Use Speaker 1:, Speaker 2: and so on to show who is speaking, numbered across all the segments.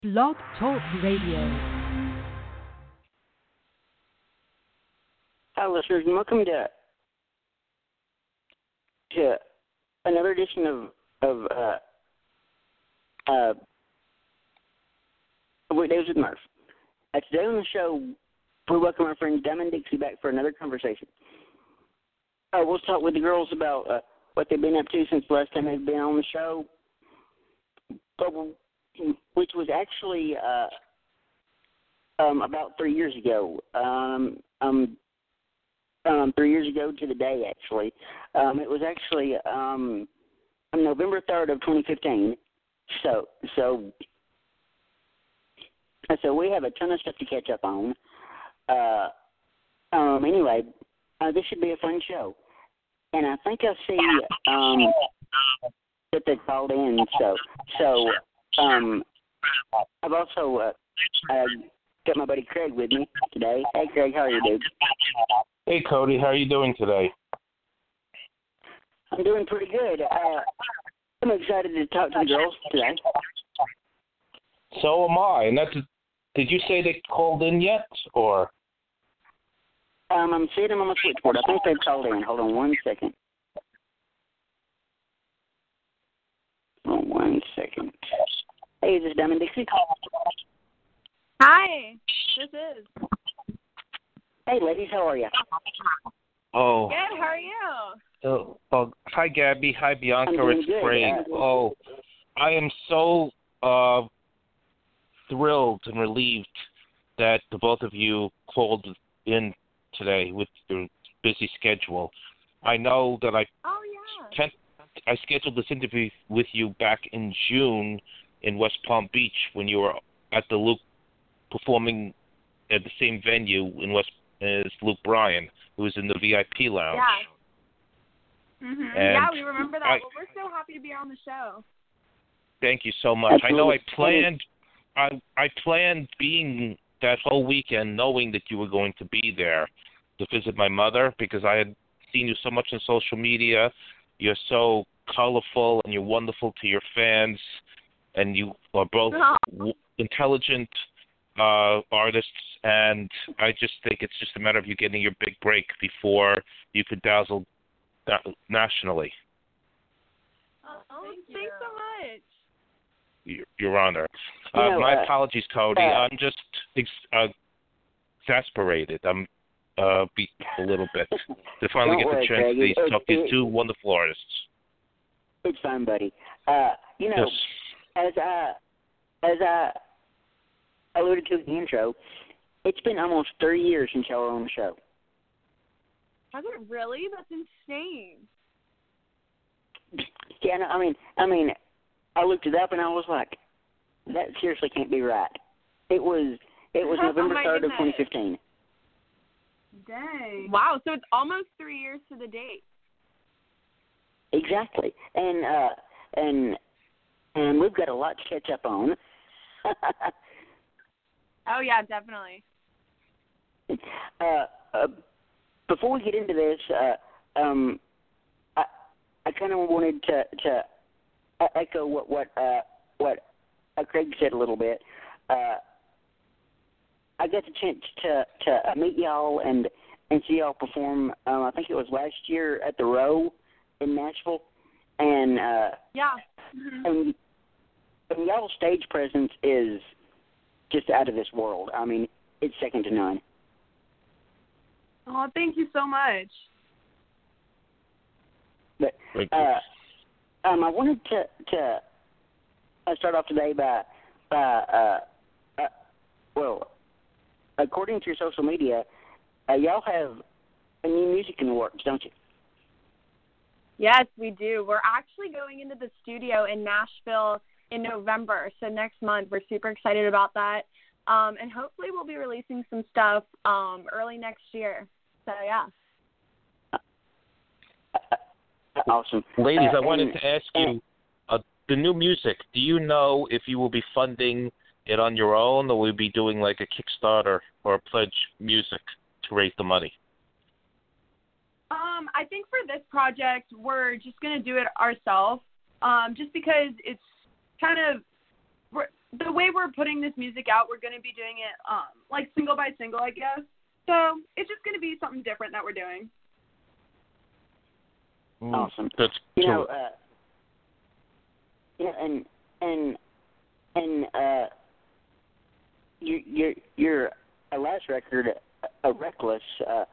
Speaker 1: Blog Talk Radio.
Speaker 2: Hi, listeners, and welcome to another edition of Weekdays with Murph. Today on the show, we welcome our friends Diamond Dixie back for another conversation. We'll talk with the girls about what they've been up to since the last time they've been on the show, which was actually about 3 years ago. 3 years ago to the day, actually. It was actually on November 3rd of 2015. So we have a ton of stuff to catch up on. Anyway, this should be a fun show. And I think I see that they called in. So I've also got my buddy Craig with me today. Hey, Craig, how are you, dude?
Speaker 3: Hey, Cody, how are you doing today?
Speaker 2: I'm doing pretty good. I'm excited to talk to the girls today.
Speaker 3: So am I. And did you say they called in yet, or?
Speaker 2: I'm seeing them on the switchboard. I think they've called in. Hold on 1 second. Hey, is this Diamond Dixie?
Speaker 4: Hi, this is.
Speaker 2: Hey, ladies, how are you?
Speaker 3: Oh.
Speaker 4: Good, how are you?
Speaker 3: Hi, Gabby. Hi, Bianca. It's
Speaker 2: good.
Speaker 3: Craig. I am so thrilled and relieved that the both of you called in today with your busy schedule. I know that I scheduled this interview with you back in June in West Palm Beach when you were at the Luke performing at the same venue as Luke Bryan, who was in the VIP lounge.
Speaker 4: Yeah. Mm-hmm. Yeah, we remember that. We're so happy to be on the show.
Speaker 3: Thank you so much.
Speaker 2: Absolutely.
Speaker 3: I know I planned being that whole weekend knowing that you were going to be there to visit my mother because I had seen you so much on social media. You're so colorful and you're wonderful to your fans, and you are both intelligent artists, and I just think it's just a matter of you getting your big break before you could dazzle nationally.
Speaker 4: Thanks so much.
Speaker 3: Your Honor. My apologies, Cody. I'm just exasperated. I'm beat a little bit to finally get the chance to talk to these two wonderful artists.
Speaker 2: It's fine, buddy.
Speaker 3: Yes.
Speaker 2: As I alluded to in the intro, it's been almost 3 years since y'all were on the show.
Speaker 4: Has it really? That's insane.
Speaker 2: Yeah, no, I mean, I looked it up and I was like, that seriously can't be right. It was November 3rd of 2015.
Speaker 4: Dang. Wow, so it's almost 3 years to the date.
Speaker 2: Exactly. And we've got a lot to catch up on.
Speaker 4: Oh, yeah, definitely.
Speaker 2: Before we get into this, I kind of wanted to echo what Craig said a little bit. I got the chance to meet y'all and see y'all perform. I think it was last year at the Row in Nashville, and
Speaker 4: yeah,
Speaker 2: and y'all's stage presence is just out of this world. I mean, it's second to none.
Speaker 4: Oh, thank you so much.
Speaker 2: But I wanted to start off today by according to your social media, y'all have a new music in the works, don't you?
Speaker 4: Yes, we do. We're actually going into the studio in Nashville in November, so next month. We're super excited about that, and hopefully we'll be releasing some stuff early next year. So, yeah.
Speaker 2: Awesome.
Speaker 3: Ladies, I wanted to ask you, the new music, do you know if you will be funding it on your own, or will you be doing like a Kickstarter or a pledge music to raise the money?
Speaker 4: I think for this project, we're just going to do it ourselves, just because it's kind of,
Speaker 5: the way we're putting this music out, we're going to be doing it like single by single, I guess. So it's just going to be something different that we're doing.
Speaker 2: Awesome.
Speaker 3: That's
Speaker 2: you
Speaker 3: cool.
Speaker 2: know, your last record, Reckless,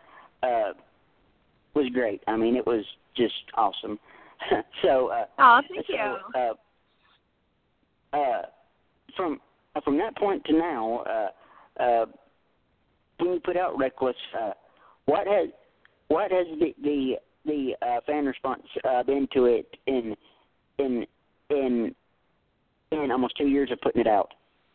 Speaker 2: was great. I mean, it was just awesome. So.
Speaker 4: Thank you.
Speaker 2: From that point to now, when you put out Reckless, what has the fan response been to it in almost 2 years of putting it out?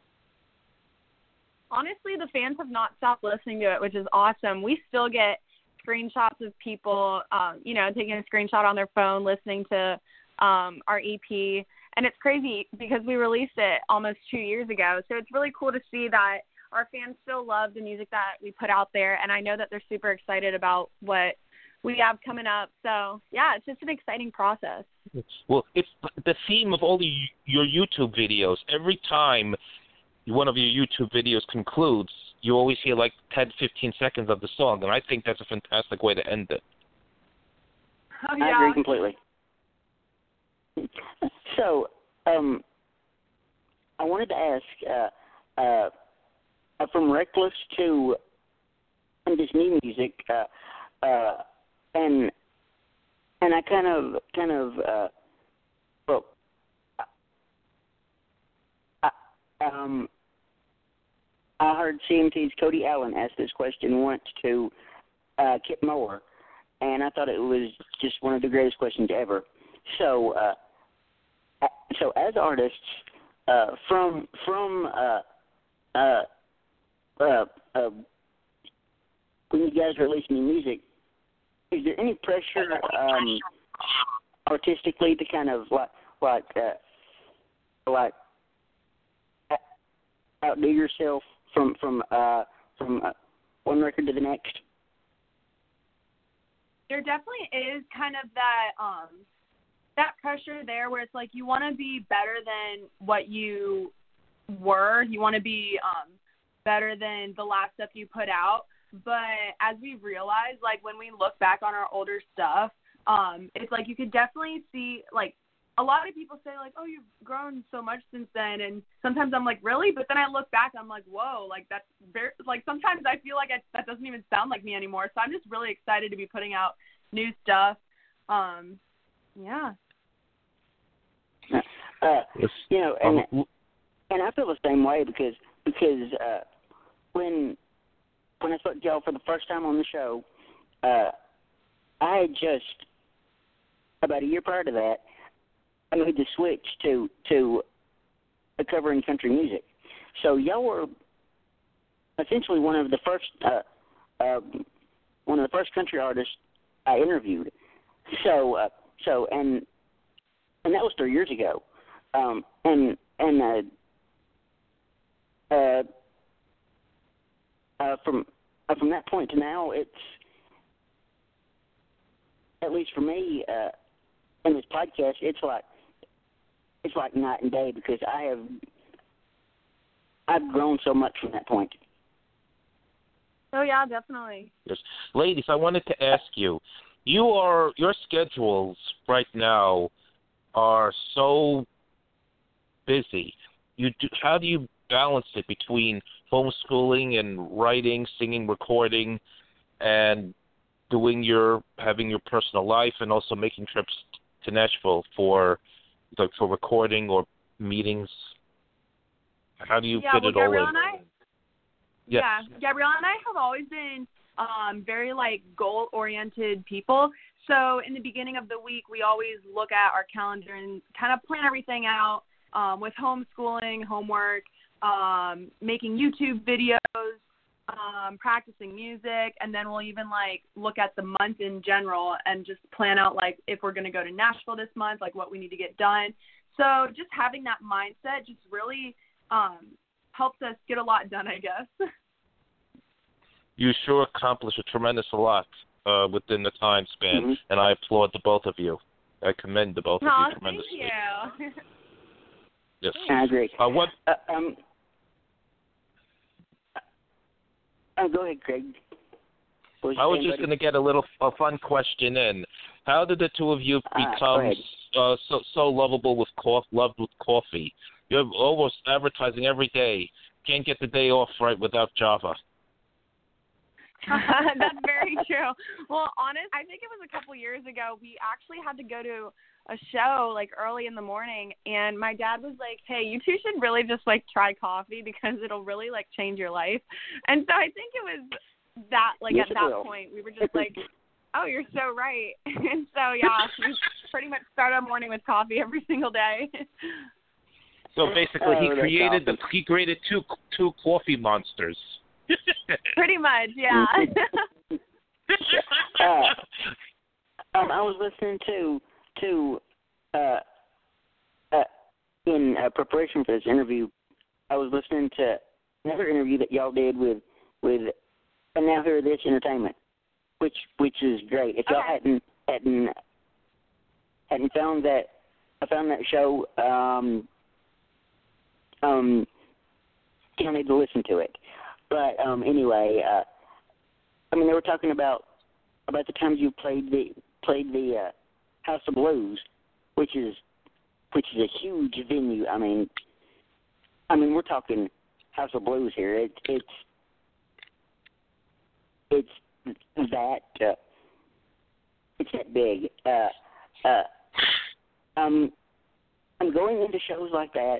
Speaker 4: Honestly, the fans have not stopped listening to it, which is awesome. We still get screenshots of people, taking a screenshot on their phone, listening to our EP. And it's crazy because we released it almost 2 years ago. So it's really cool to see that our fans still love the music that we put out there. And I know that they're super excited about what we have coming up. So, yeah, it's just an exciting process.
Speaker 3: Well, it's the theme of all your YouTube videos. Every time one of your YouTube videos concludes, you always hear like 10, 15 seconds of the song. And I think that's a fantastic way to end it.
Speaker 5: Oh, yeah.
Speaker 2: I agree completely. So, I wanted to ask, from Reckless to this new music, and I I heard CMT's Cody Allen ask this question once to Kip Moore, and I thought it was just one of the greatest questions ever. So as artists, from when you guys release new music, is there any pressure artistically to kind of like outdo yourself from one record to the next?
Speaker 5: There definitely is kind of that pressure there where it's like you want to be better than what you were. You want to be better than the last stuff you put out. But as we realize, like when we look back on our older stuff, it's like you could definitely see, like, a lot of people say, like, oh, you've grown so much since then. And sometimes I'm like, really? But then I look back, I'm like, whoa, like that's very, like sometimes I feel like that doesn't even sound like me anymore. So I'm just really excited to be putting out new stuff. Yeah.
Speaker 2: And I feel the same way because when I spoke to y'all for the first time on the show, I had just about a year prior to that, I made the switch to covering country music. So y'all were essentially one of the first country artists I interviewed. So and that was 3 years ago. From that point to now, it's, at least for me, in this podcast, it's like night and day because I've grown so much from that point.
Speaker 4: Oh yeah, definitely.
Speaker 3: Yes. Ladies, I wanted to ask you, your schedules right now are so busy. How do you balance it between homeschooling and writing, singing, recording, and having your personal life, and also making trips to Nashville for recording or meetings? How do you fit it all in?
Speaker 5: Yes. Yeah, Gabrielle and I have always been very goal-oriented people. So in the beginning of the week, we always look at our calendar and kind of plan everything out with homeschooling, homework, making YouTube videos, practicing music, and then we'll even look at the month in general and just plan out if we're going to go to Nashville this month, what we need to get done. So just having that mindset just really helps us get a lot done, I guess.
Speaker 3: You sure accomplished a tremendous lot within the time span, and I applaud the both of you. I commend the both of you tremendously.
Speaker 5: Thank you.
Speaker 3: Yes.
Speaker 2: I agree.
Speaker 3: What?
Speaker 2: Go ahead, Craig.
Speaker 3: I was just going to get a fun question in. How did the two of you become so lovable with loved with coffee? You're almost advertising every day. Can't get the day off right without Java.
Speaker 4: That's very true. Well, I think it was a couple years ago. We actually had to go to a show like early in the morning, and my dad was like, "Hey, you two should really just like try coffee because it'll really like change your life." And so I think it was that
Speaker 2: yes,
Speaker 4: at that point we were just like, "Oh, you're so right." And so yeah, we pretty much start our morning with coffee every single day.
Speaker 3: So basically, he created two coffee monsters.
Speaker 4: Pretty much, yeah.
Speaker 2: I was listening to in preparation for this interview, I was listening to another interview that y'all did with And Now Hear This Entertainment, which is great. If y'all hadn't found that, I found that show. You need to listen to it. But anyway, I mean, they were talking about the times you played the House of Blues, which is a huge venue. I mean, we're talking House of Blues here. It's that big. I'm going into shows like that.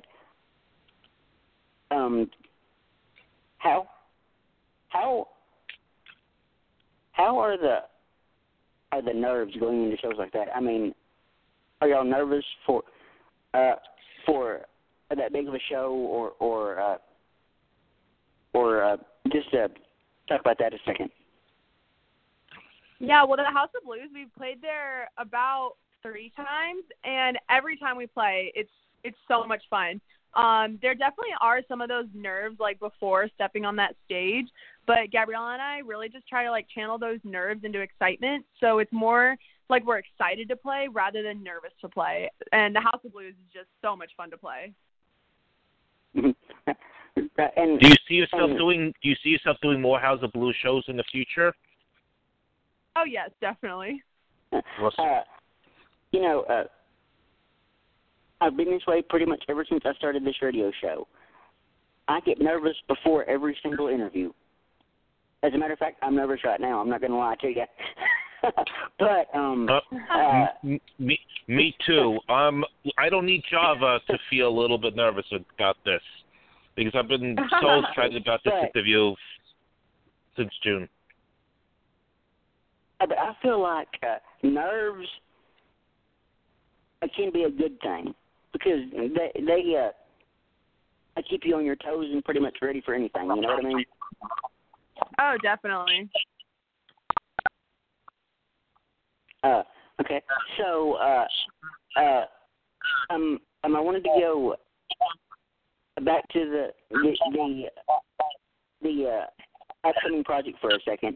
Speaker 2: How are the nerves going into shows like that? I mean, are y'all nervous for that big of a show, or just talk about that a second?
Speaker 5: Yeah, well, the House of Blues, we've played there about 3 times, and every time we play, it's so much fun. There definitely are some of those nerves like before stepping on that stage, but Gabriella and I really just try to like channel those nerves into excitement. So it's more like we're excited to play rather than nervous to play. And the House of Blues is just so much fun to play.
Speaker 2: And
Speaker 3: do you see yourself doing more House of Blues shows in the future?
Speaker 5: Oh yes, definitely.
Speaker 2: I've been this way pretty much ever since I started this radio show. I get nervous before every single interview. As a matter of fact, I'm nervous right now. I'm not going to lie to you. But
Speaker 3: me too. I don't need Java to feel a little bit nervous about this because I've been so excited about this interview since June.
Speaker 2: But I feel like nerves can be a good thing because they keep you on your toes and pretty much ready for anything. You know what I mean?
Speaker 5: Oh, definitely.
Speaker 2: Okay. So, I wanted to go back to the upcoming project for a second.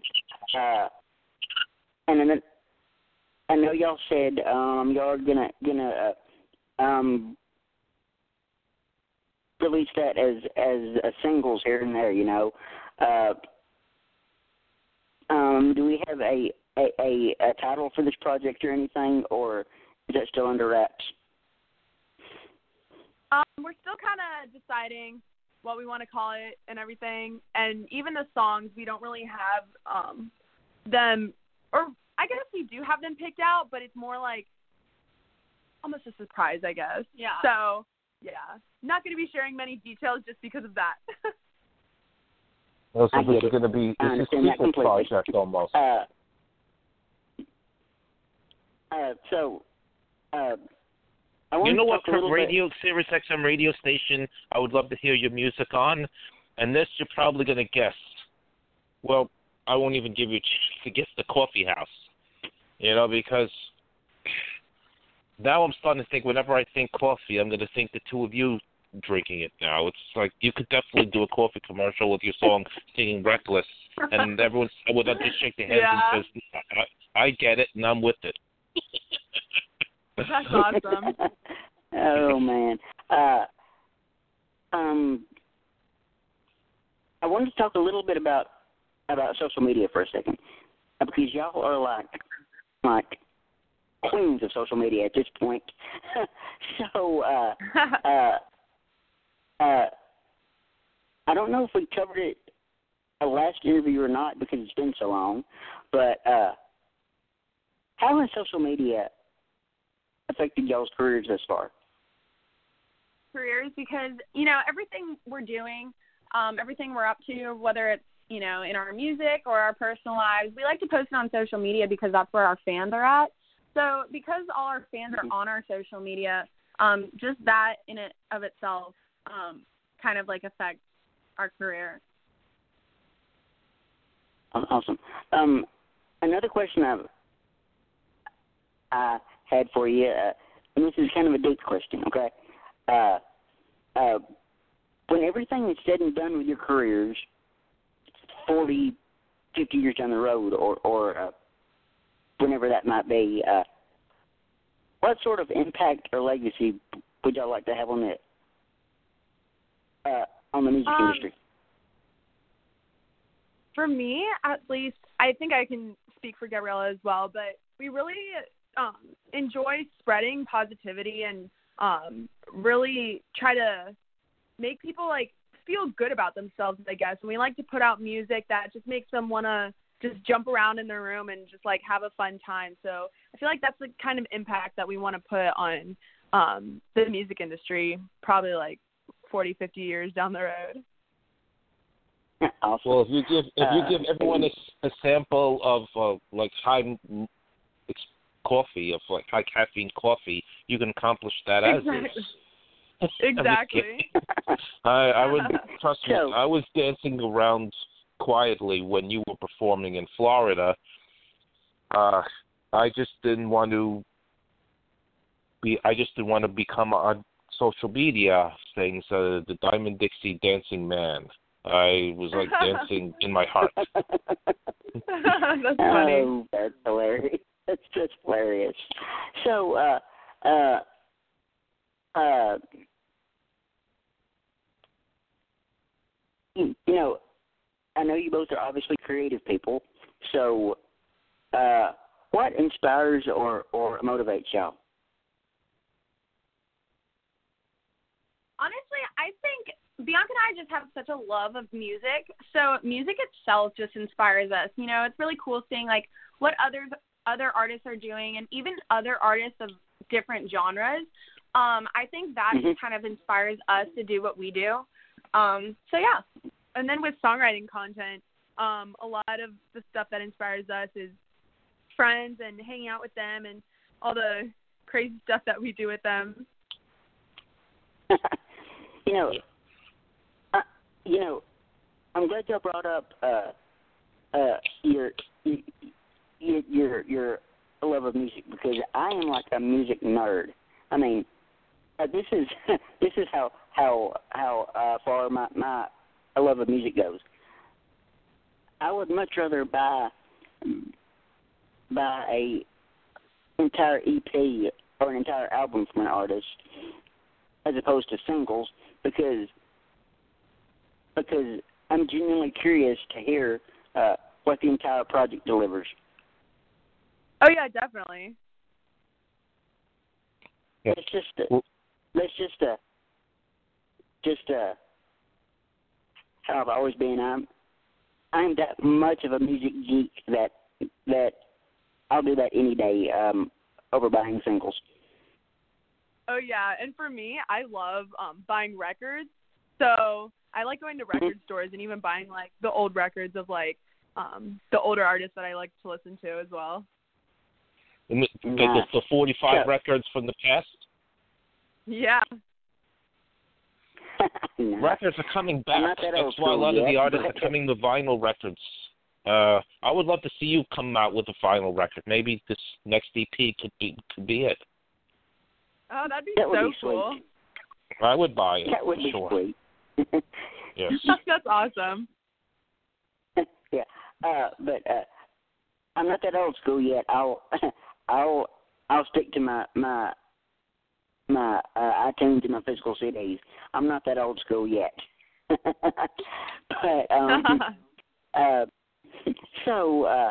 Speaker 2: And then I know y'all said y'all are gonna release that as singles here and there. You know. Do we have a title for this project or anything, or is that still under wraps?
Speaker 5: We're still kind of deciding what we want to call it and everything, and even the songs, we don't really have them, or I guess we do have them picked out, but it's more like almost a surprise, I guess.
Speaker 4: Yeah.
Speaker 5: So, yeah, not going to be sharing many details just because of that.
Speaker 3: So this is going to be a sequel project almost.
Speaker 2: You
Speaker 3: know what Sirius XM radio station I would love to hear your music on? And this you're probably going to guess. Well, I won't even give you a chance to guess the Coffee House. You know, because now I'm starting to think whenever I think coffee, I'm going to think the two of you drinking it now. It's like you could definitely do a coffee commercial with your song singing Reckless, and everyone would just shake their heads and says, I get it, and I'm with it.
Speaker 5: That's awesome.
Speaker 2: Oh, man. I wanted to talk a little bit about social media for a second, because y'all are like queens of social media at this point. So I don't know if we covered it last interview or not because it's been so long, but how has social media affected y'all's careers thus far?
Speaker 4: Careers, because everything we're doing, everything we're up to, whether it's in our music or our personal lives, we like to post it on social media because that's where our fans are at. So because all our fans are on our social media, just that in it of itself kind of like affects our career.
Speaker 2: Awesome. Another question I had for you, and this is kind of a deep question, okay? When everything is said and done with your careers, 40, 50 years down the road, or whenever that might be, what sort of impact or legacy would y'all like to have on the music industry?
Speaker 5: For me, at least, I think I can speak for Gabriella as well, but we really enjoy spreading positivity and really try to make people feel good about themselves, I guess. And we like to put out music that just makes them want to just jump around in their room and just have a fun time. So I feel like that's the kind of impact that we want to put on the music industry, probably 40, 50 years down the road.
Speaker 2: Awesome.
Speaker 3: Well, if you give everyone a sample of high coffee, of high caffeine coffee, you can accomplish that
Speaker 5: exactly.
Speaker 3: as is.
Speaker 5: Exactly.
Speaker 3: I would trust me. I was dancing around quietly when you were performing in Florida. I just didn't want to become on social media things. The Diamond Dixie dancing man. I was dancing in my heart.
Speaker 5: That's funny.
Speaker 2: Oh, that's hilarious. That's just hilarious. So, I know you both are obviously creative people. So, what inspires or motivates y'all?
Speaker 4: Honestly, I think Bianca and I just have such a love of music. So music itself just inspires us. It's really cool seeing what other artists are doing, and even other artists of different genres. I think that just kind of inspires us to do what we do. So yeah.
Speaker 5: And then with songwriting content, a lot of the stuff that inspires us is friends and hanging out with them and all the crazy stuff that we do with them.
Speaker 2: I'm glad y'all brought up your love of music, because I am like a music nerd. I mean, this is how far my love of music goes. I would much rather buy a entire EP or an entire album from an artist as opposed to singles, because I'm genuinely curious to hear what the entire project delivers.
Speaker 5: Oh yeah, definitely.
Speaker 3: Yeah.
Speaker 2: It's just how I've always been. I'm that much of a music geek that I'll do that any day over buying singles.
Speaker 5: Oh yeah, and for me, I love buying records. So I like going to record stores and even buying the old records of the older artists that I like to listen to as well.
Speaker 3: The 45 records from the past?
Speaker 5: Yeah.
Speaker 2: No.
Speaker 3: Records are coming back. That's why a lot of the artists are coming with vinyl records. I would love to see you come out with a vinyl record. Maybe this next EP could be it.
Speaker 5: Oh, that'd be
Speaker 2: that would
Speaker 5: so
Speaker 2: be
Speaker 5: cool.
Speaker 2: Sweet.
Speaker 3: I would buy it.
Speaker 2: That would be
Speaker 3: sure.
Speaker 2: sweet.
Speaker 3: Yes.
Speaker 5: That's awesome.
Speaker 2: Yeah, but I'm not that old school yet. I'll stick to my my iTunes and my physical CDs. I'm not that old school yet. But so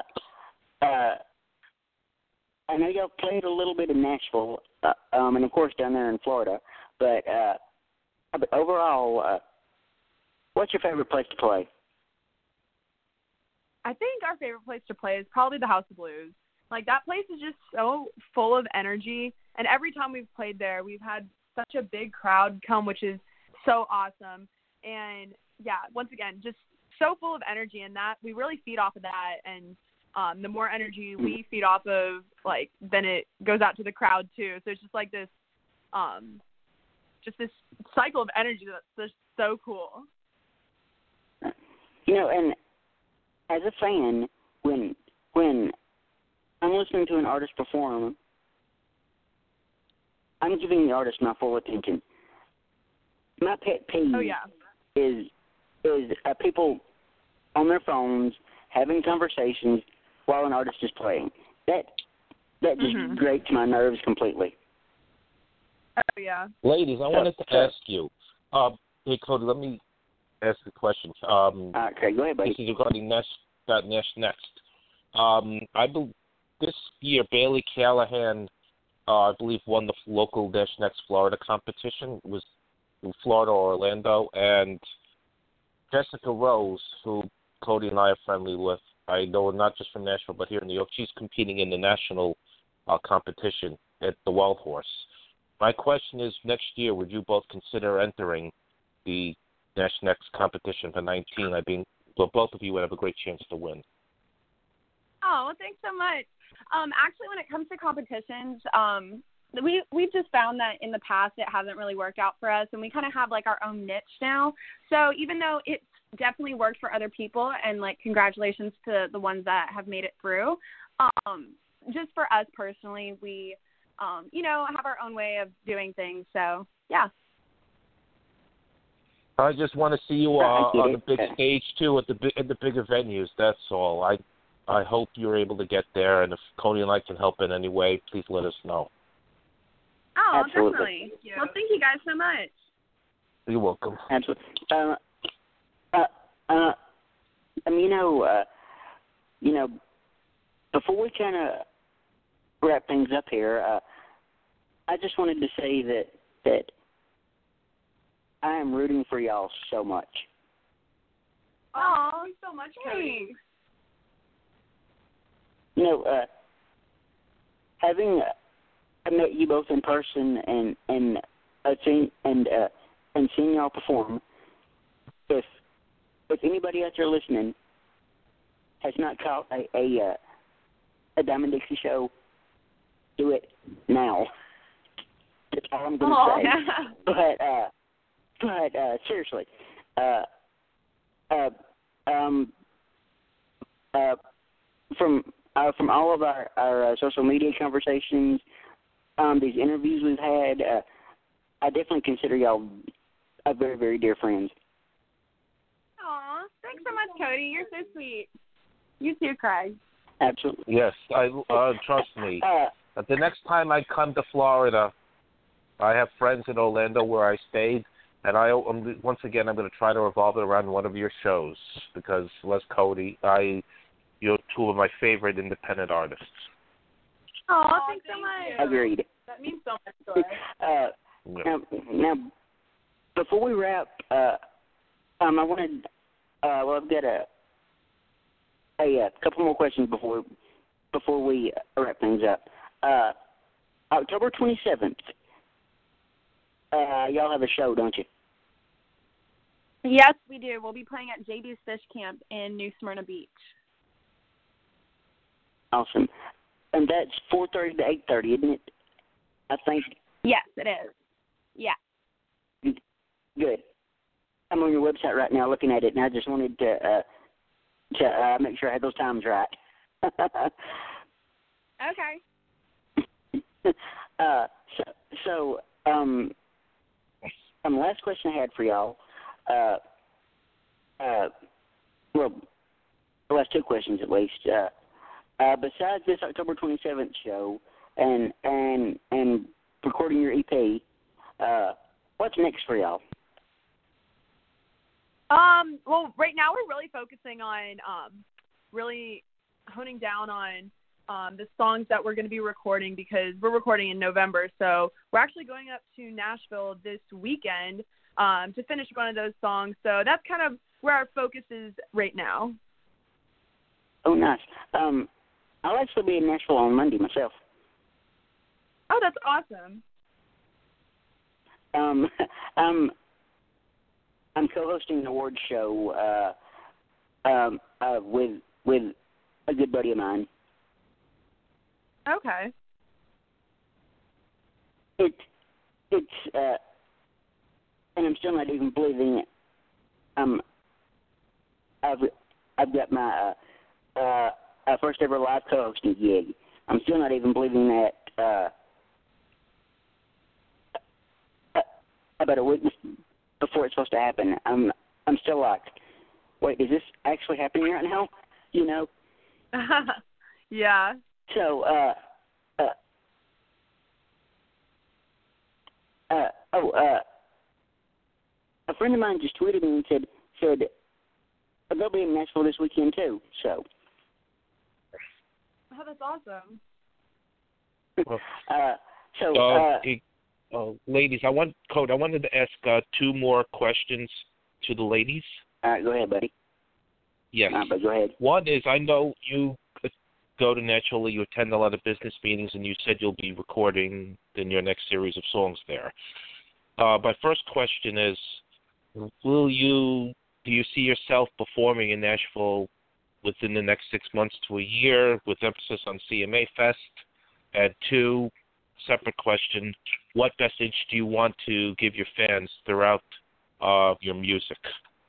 Speaker 2: I know y'all played a little bit in Nashville, and of course down there in Florida. But overall, what's your favorite place to play?
Speaker 5: I think our favorite place to play is probably the House of Blues. Like, that place is just so full of energy, and every time we've played there, we've had such a big crowd come, which is so awesome. And, yeah, once again, just so full of energy, and that we really feed off of that. And the more energy we feed off of, like, then it goes out to the crowd, too. So it's just like this this cycle of energy that's just so cool.
Speaker 2: You know, and as a fan, when I'm listening to an artist perform, I'm giving the artist my full attention. My pet peeve is people on their phones having conversations while an artist is playing. That just grates my nerves completely.
Speaker 5: Oh, yeah.
Speaker 3: Ladies, I wanted to ask you. Hey, Cody, let me ask the question.
Speaker 2: Okay, go ahead, buddy.
Speaker 3: This is regarding Nash Next. This year, Bailey Callahan, I believe, won the local Nash Next Florida competition. It was in Florida or Orlando. And Jessica Rose, who Cody and I are friendly with, I know her not just from Nashville, but here in New York, she's competing in the national competition at the Wild Horse. My question is, next year, would you both consider entering the Nash Next competition for 19? I mean, well, both of you would have a great chance to win.
Speaker 4: Oh, well, thanks so much. Actually, when it comes to competitions, we've just found that in the past it hasn't really worked out for us, and we kind of have like our own niche now. So even though it's definitely worked for other people, and like congratulations to the ones that have made it through, just for us personally, we have our own way of doing things. So yeah.
Speaker 3: I just want to see you on the big stage too, at the bigger venues. That's all. I hope you're able to get there, and if Cody and I can help in any way, please let us know.
Speaker 4: Oh,
Speaker 2: absolutely.
Speaker 4: Definitely. Yeah. Well, thank you guys so much.
Speaker 3: You're welcome.
Speaker 2: Absolutely. Before we kind of wrap things up here, I just wanted to say that I am rooting for y'all so much.
Speaker 5: Oh, thanks so much, Cody.
Speaker 2: You know, having met you both in person and seeing y'all perform, if anybody out there listening has not caught a Diamond Dixie show, do it now. That's all I'm going to say. But seriously, from all of our social media conversations, these interviews we've had, I definitely consider y'all a very, very dear friends.
Speaker 4: Aw, thanks so much, Cody. You're so sweet. You too, Craig.
Speaker 2: Absolutely.
Speaker 3: Yes, trust me. The next time I come to Florida, I have friends in Orlando where I stayed, and once again I'm going to try to revolve it around one of your shows because, Les Cody, you're two of my favorite independent artists.
Speaker 4: Oh, thanks so much.
Speaker 2: Agreed.
Speaker 5: That means so much to us.
Speaker 2: Now, before we wrap, I wanted, I've got a couple more questions before we wrap things up. October 27th, y'all have a show, don't you?
Speaker 4: Yes, we do. We'll be playing at JB's Fish Camp in New Smyrna Beach.
Speaker 2: Awesome. And that's 4:30 to 8:30, isn't it? I think.
Speaker 4: Yes, it is. Yeah.
Speaker 2: Good. I'm on your website right now looking at it, and I just wanted to make sure I had those times right.
Speaker 4: Okay.
Speaker 2: Last question I had for y'all. Well, the last two questions at least. Besides this October 27th show and recording your EP, what's next for y'all?
Speaker 5: Well, right now we're really focusing on really honing down on the songs that we're going to be recording, because we're recording in November. So we're actually going up to Nashville this weekend to finish one of those songs. So that's kind of where our focus is right now.
Speaker 2: Oh, nice. I'll actually be in Nashville on Monday myself.
Speaker 5: Oh, that's awesome.
Speaker 2: I'm co-hosting an awards show with a good buddy of mine.
Speaker 5: Okay.
Speaker 2: It's and I'm still not even believing it. I've got my first ever live co-hosting gig. I'm still not even believing that. About a week before it's supposed to happen, I'm still like, wait, is this actually happening right now? You know?
Speaker 5: Yeah.
Speaker 2: So, a friend of mine just tweeted me and said they'll be in Nashville this weekend too. So.
Speaker 5: Oh, that's awesome.
Speaker 3: Ladies, I wanted to ask 2 more questions to the ladies.
Speaker 2: All right, go ahead, buddy.
Speaker 3: Yes.
Speaker 2: But go ahead.
Speaker 3: One is, I know you go to Nashville, you attend a lot of business meetings, and you said you'll be recording in your next series of songs there. My first question is, do you see yourself performing in Nashville within the next 6 months to a year, with emphasis on CMA Fest? And 2, separate question, what message do you want to give your fans throughout your music?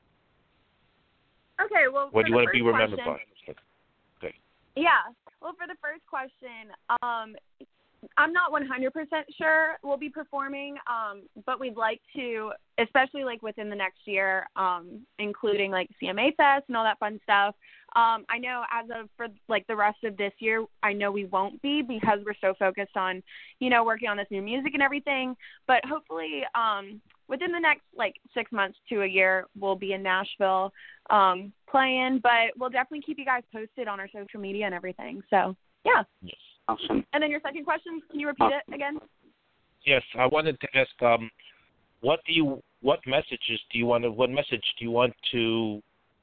Speaker 4: Okay, well,
Speaker 3: what do you want to be remembered
Speaker 4: by?
Speaker 3: Okay.
Speaker 4: Yeah. Well, for the first question, I'm not 100% sure we'll be performing, but we'd like to, especially like within the next year, including like CMA Fest and all that fun stuff. I know for like the rest of this year, I know we won't be, because we're so focused on, working on this new music and everything. But hopefully, within the next like 6 months to a year, we'll be in Nashville playing. But we'll definitely keep you guys posted on our social media and everything. So yeah.
Speaker 3: Yes.
Speaker 2: Awesome.
Speaker 4: And then your second question, can you repeat it again?
Speaker 3: Yes, I wanted to ask, what message do you want to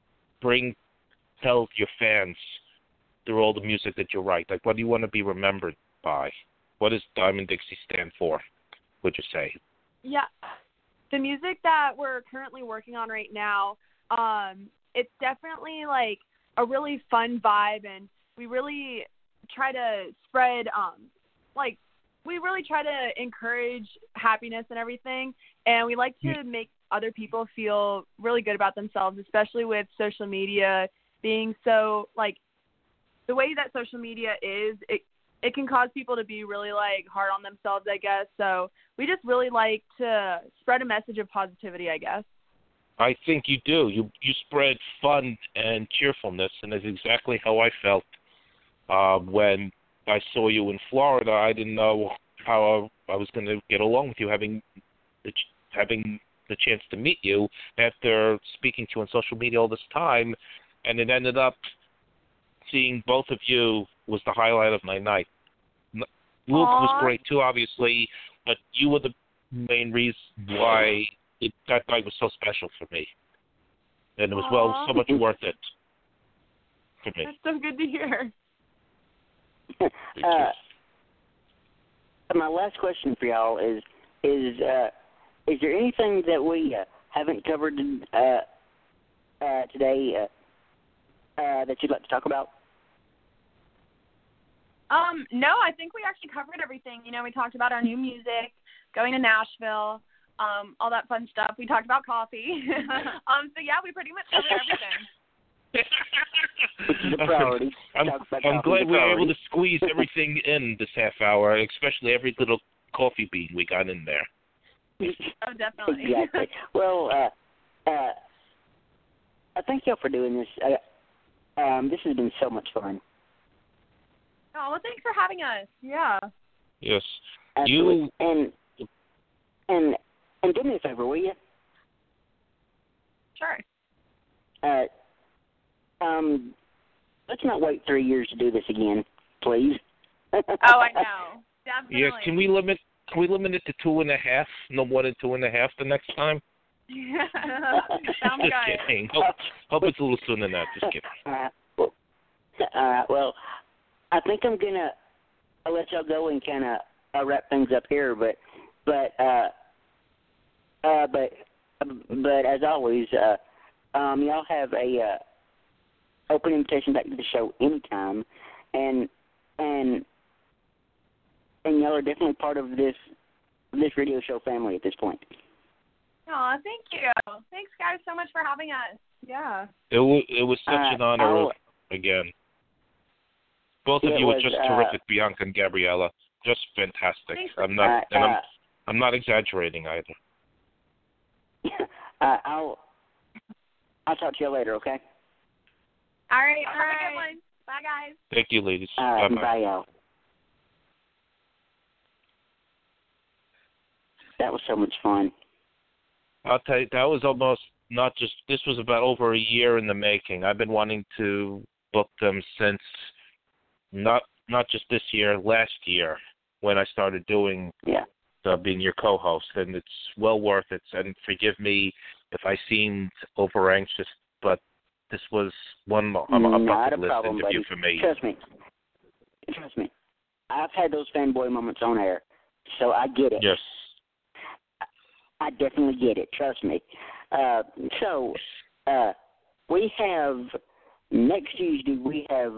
Speaker 3: tell your fans through all the music that you write? Like, what do you want to be remembered by? What does Diamond Dixie stand for, would you say?
Speaker 5: Yeah. The music that we're currently working on right now, it's definitely like a really fun vibe, and we really try to spread, we really try to encourage happiness and everything, and we like to make other people feel really good about themselves, especially with social media being so, like, the way that social media is, it can cause people to be really, like, hard on themselves, I guess. So we just really like to spread a message of positivity, I guess.
Speaker 3: I think you do. You spread fun and cheerfulness, and that's exactly how I felt when I saw you in Florida. I didn't know how I was going to get along with you, having the chance to meet you after speaking to you on social media all this time, and it ended up seeing both of you was the highlight of my night. Luke was great too, obviously, but you were the main reason why that night was so special for me, and it was so much worth it for me.
Speaker 5: That's so good to hear.
Speaker 2: My last question for y'all is there anything that we haven't covered today that you'd like to talk about?
Speaker 4: No, I think we actually covered everything. We talked about our new music, going to Nashville, all that fun stuff. We talked about coffee. So yeah, we pretty much covered everything.
Speaker 2: Which is a priority.
Speaker 3: I'm glad we were able to squeeze everything in this half hour, especially every little coffee bean we got in there.
Speaker 4: Oh, definitely.
Speaker 2: Exactly. Well, I thank y'all for doing this. This has been so much fun.
Speaker 4: Oh, well, thanks for having us.
Speaker 5: Yeah.
Speaker 3: Yes.
Speaker 2: Absolutely. And And do me a favor, will you?
Speaker 4: Sure.
Speaker 2: Let's not wait 3 years to do this again, please.
Speaker 4: Oh, I know. Definitely.
Speaker 3: Yes, can we limit it to 2.5? No more than 2.5 the next time?
Speaker 4: Sounds
Speaker 3: Just
Speaker 4: good.
Speaker 3: kidding. Hope it's a little sooner than that. Just kidding.
Speaker 2: Well, I think I'm gonna let y'all go and kind of wrap things up here, but as always, y'all have a open invitation back to the show anytime, and y'all are definitely part of this radio show family at this point.
Speaker 4: Oh, thank you. Thanks, guys, so much for having us. Yeah.
Speaker 3: It was such an honor again. Both of you were just terrific, Bianca and Gabriella. Just fantastic.
Speaker 4: Thanks.
Speaker 3: I'm not exaggerating either.
Speaker 2: I'll talk to you later, okay?
Speaker 4: All right. Have a good one. Bye, guys.
Speaker 3: Thank you, ladies.
Speaker 2: Bye, y'all. That was so much fun.
Speaker 3: I'll tell you, that was almost this was about over a year in the making. I've been wanting to book them since not just this year, last year when I started doing being your co-host, and it's well worth it. And forgive me if I seemed over anxious, but this was a bucket list interview for me.
Speaker 2: Trust me. I've had those fanboy moments on air, so I get it.
Speaker 3: Yes.
Speaker 2: I definitely get it. Trust me. So we have next Tuesday. We have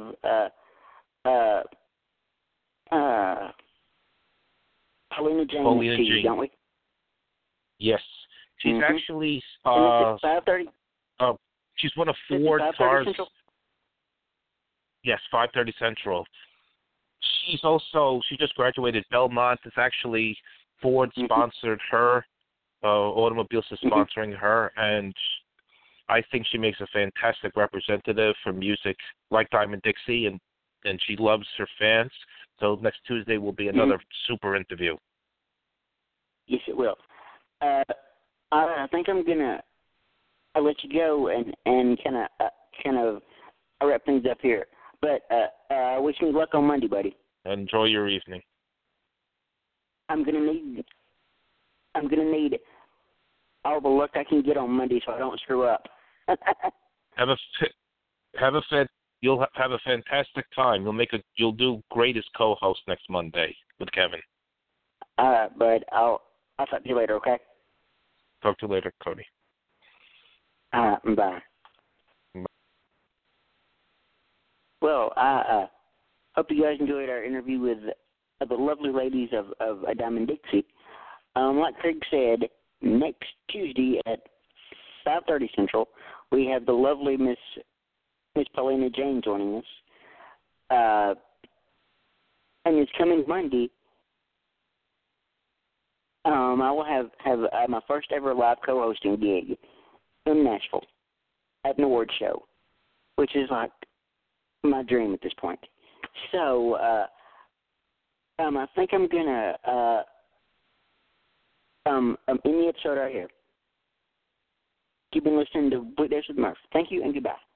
Speaker 2: Paulina Jane, don't we?
Speaker 3: Yes, she's actually
Speaker 2: 5:30.
Speaker 3: She's one of Ford Cars.
Speaker 2: Central?
Speaker 3: Yes, 5:30 Central. She just graduated Belmont. It's actually Ford sponsored her. Automobiles is sponsoring her, and I think she makes a fantastic representative for music like Diamond Dixie, and she loves her fans. So next Tuesday will be another super interview.
Speaker 2: Yes, it will. I think I'm gonna let you go and kind of wrap things up here. But wish me luck on Monday, buddy.
Speaker 3: Enjoy your evening.
Speaker 2: I'm gonna need all the luck I can get on Monday so I don't screw up.
Speaker 3: You'll have a fantastic time. You'll do great as co-host next Monday with Kevin.
Speaker 2: But I'll talk to you later, okay?
Speaker 3: Talk to you later, Cody.
Speaker 2: Bye. Well, I hope you guys enjoyed our interview with the lovely ladies of Diamond Dixie. Like Craig said, next Tuesday at 5:30 Central, we have the lovely Miss Paulina Jane joining us. And this coming Monday, I will have my first ever live co-hosting gig in Nashville at an award show, which is like my dream at this point. So I think I'm gonna end the episode right here. You've been listening to Weekdays with Murph. Thank you and goodbye.